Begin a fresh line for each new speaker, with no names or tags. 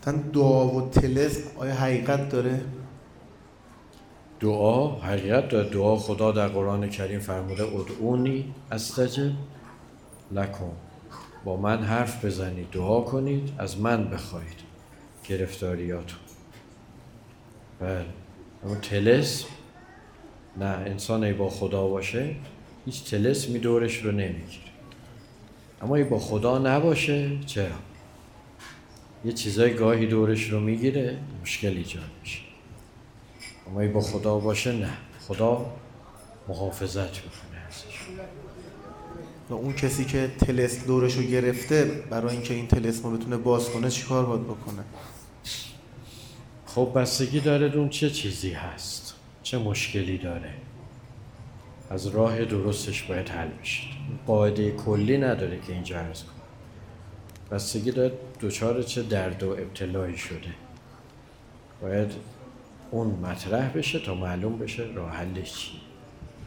گفتن دعا و طلسم آیا حقیقت داره؟
دعا حقیقت داره. دعا خدا در قرآن کریم فرموده ادعونی استجب لکم، با من حرف بزنید، دعا کنید، از من بخواید گرفتاریاتون. بله. اما طلسم نه، انسان ای با خدا باشه هیچ طلسمی دورش رو نمیگیره. اما ای با خدا نباشه چرا؟ یه چیزای گاهی دورش رو میگیره، مشکل ایجاد میشه. اما ای با خدا باشه نه، خدا محافظت میکنه ازش.
و اون کسی که طلسم دورش رو گرفته برای اینکه این طلسم رو بتونه باز کنه چیکار باید بکنه؟
خب بستگی داره اون چه چیزی هست، چه مشکلی داره، از راه درستش باید حل بشه. قاعده کلی نداره که اینجا عرض کنم. بستگی داره دچار چه درد و ابتلایی شده، باید اون مطرح بشه تا معلوم بشه راه حلش چیه.